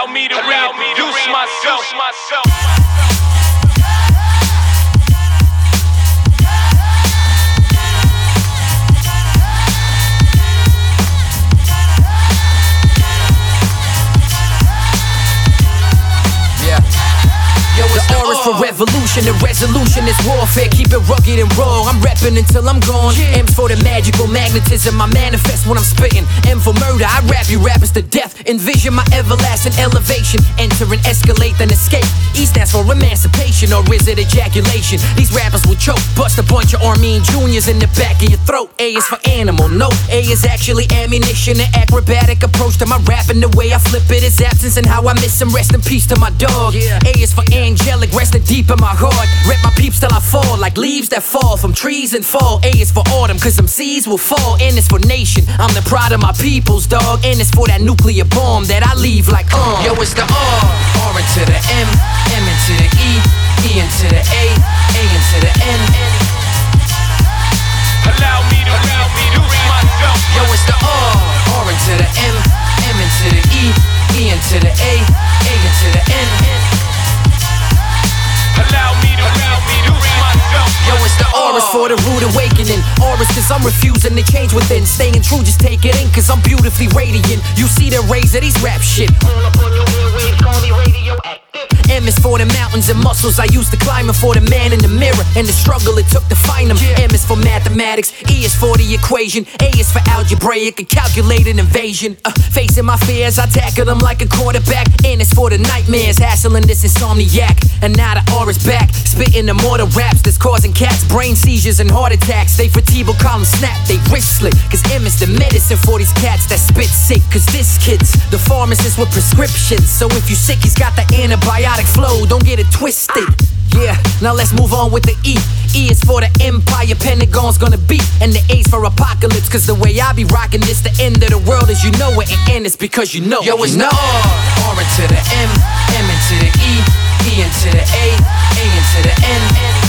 Allow me to reintroduce myself. The R is for revolution, the resolution is warfare. Keep it rugged and raw, I'm reppin' until I'm gone. M's for the magical magnetism, I manifest when I'm spittin'. M for murder, I rap you rappers to death. Envision my everlasting elevation. Enter and escalate, then escape. E stands for emancipation, or is it ejaculation? These rappers will choke, bust a bunch of Armin Juniors in the back of your throat. A is for animal, no, A is actually ammunition. An acrobatic approach to my rapping, the way I flip it is absence and how I miss him. Rest in peace to my dog. A is for angelic, resting deep in my heart. Rep my peeps till I fall, like leaves that fall from trees and fall. A is for autumn, cause some seeds will fall. N is for nation, I'm the pride of my peoples, dog. N is for that nuclear bomb that I leave like Yo, it's the R into the M, M into the E into the A into the N. Allow me to reintroduce myself. Yo, it's the R into the M, M into the E into the A into the N. Allow me to reintroduce myself. Yo, it's the R is for the rude awakening. R is cause I'm refusing to change within. Staying true, just take it in cause I'm beautifully radiant. You see the rays of these rap shit. All up on your airwaves, call me radioactive. M is for the mountains and muscles I used to climb, and for the man in the mirror and the struggle it took to find them. M is for mathematics, E is for the equation, A is for algebraic, a calculated invasion. Facing my fears, I tackle them like a quarterback. N is for the nightmares, hassling this insomniac. And now the R is back, spitting the mortar raps that's causing cats brain seizures and heart attacks. They vertebral column snap, they wrist slit, cause M is the medicine for these cats that spit sick. Cause this kid's the pharmacist with prescriptions, so if you sick he's got the antibiotic flow, don't get it twisted. Yeah, now let's move on with the E. E is for the empire Pentagon's gonna beat, and the A's for apocalypse, cause the way I be rocking this, the end of the world as you know it, and N is because you know. Yo, it's the R into the M, M into the E into the A into the N.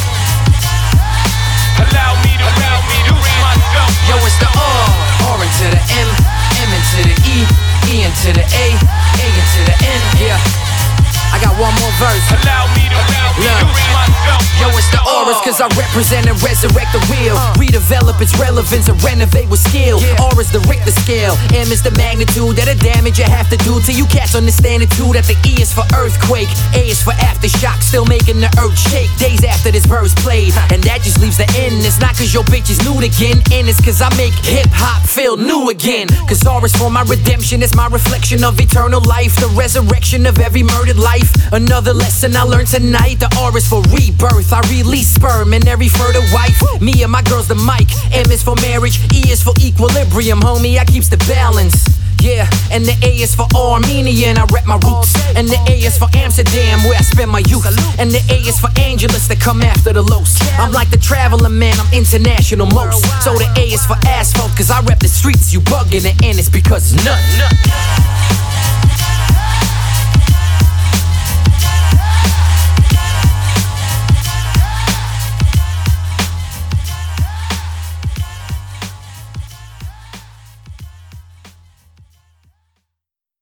Allow me to reintroduce myself. Yo, it's the R into the M, M into the E into the A into the N. Yeah, I got one more verse. Allow me to reintroduce myself. Yo, it's the auras, cause I represent and resurrect the real. Redevelop its relevance and renovate with skill. R is the Richter scale, M is the magnitude that the damage you have to do till you cats understand it too. That the E is for earthquake, A is for aftershock, still making the earth shake days after this verse played. And that just leaves the N. It's not cause your bitch is nude again, N is cause I make hip-hop feel new again. Cause R is for my redemption, it's my reflection of eternal life, the resurrection of every murdered life. Another lesson I learned tonight, the R is for rebirth, I release sperm in every fertile wife. Me and my girl's the mic, M is for marriage, E is for equilibrium, homie, I keeps the balance. Yeah, and the A is for Armenian, I rep my roots. And the A is for Amsterdam, where I spend my youth. And the A is for Angelus that come after the Los. I'm like the traveler man, I'm international most. So the A is for asphalt, cause I rep the streets, you bugging. The N is because none.